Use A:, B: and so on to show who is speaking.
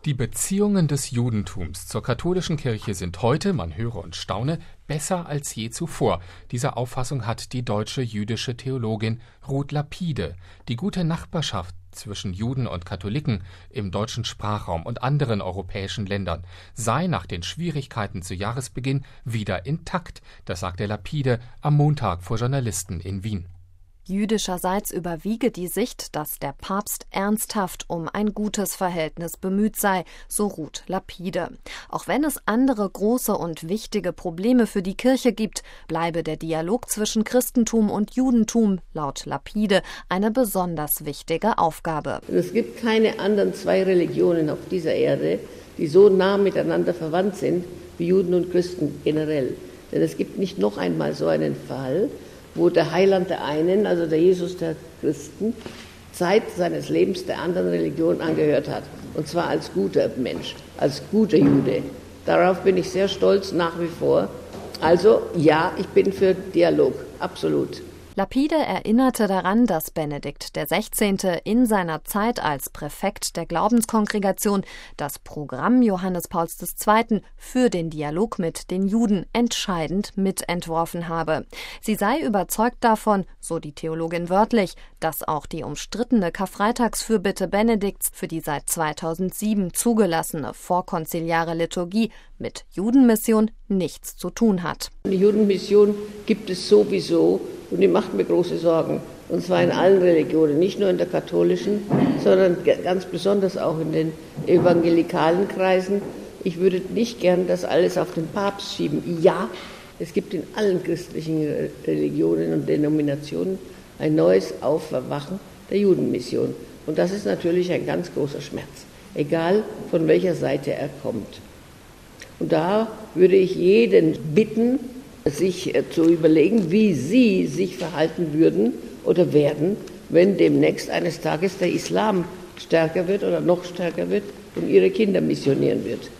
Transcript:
A: Die Beziehungen des Judentums zur katholischen Kirche sind heute, man höre und staune, besser als je zuvor. Diese Auffassung hat die deutsche jüdische Theologin Ruth Lapide. Die gute Nachbarschaft zwischen Juden und Katholiken im deutschen Sprachraum und anderen europäischen Ländern sei nach den Schwierigkeiten zu Jahresbeginn wieder intakt. Das sagte Lapide am Montag vor Journalisten in Wien.
B: Jüdischerseits überwiege die Sicht, dass der Papst ernsthaft um ein gutes Verhältnis bemüht sei, so Ruth Lapide. Auch wenn es andere große und wichtige Probleme für die Kirche gibt, bleibe der Dialog zwischen Christentum und Judentum, laut Lapide, eine besonders wichtige Aufgabe.
C: Es gibt keine anderen zwei Religionen auf dieser Erde, die so nah miteinander verwandt sind wie Juden und Christen generell. Denn es gibt nicht noch einmal so einen Fall, wo der Heiland der einen, also der Jesus der Christen, Zeit seines Lebens der anderen Religion angehört hat. Und zwar als guter Mensch, als guter Jude. Darauf bin ich sehr stolz nach wie vor. Also ja, ich bin für Dialog, absolut.
B: Lapide erinnerte daran, dass Benedikt XVI. In seiner Zeit als Präfekt der Glaubenskongregation das Programm Johannes Pauls II. Für den Dialog mit den Juden entscheidend mitentworfen habe. Sie sei überzeugt davon, so die Theologin wörtlich, dass auch die umstrittene Karfreitagsfürbitte Benedikts für die seit 2007 zugelassene vorkonziliare Liturgie mit Judenmission nichts zu tun hat.
C: Die Judenmission gibt es sowieso und die macht mir große Sorgen. Und zwar in allen Religionen, nicht nur in der katholischen, sondern ganz besonders auch in den evangelikalen Kreisen. Ich würde nicht gern das alles auf den Papst schieben. Ja, es gibt in allen christlichen Religionen und Denominationen ein neues Auferwachen der Judenmission. Und das ist natürlich ein ganz großer Schmerz, egal von welcher Seite er kommt. Und da würde ich jeden bitten, sich zu überlegen, wie sie sich verhalten würden oder werden, wenn demnächst eines Tages der Islam stärker wird oder noch stärker wird und ihre Kinder missionieren wird.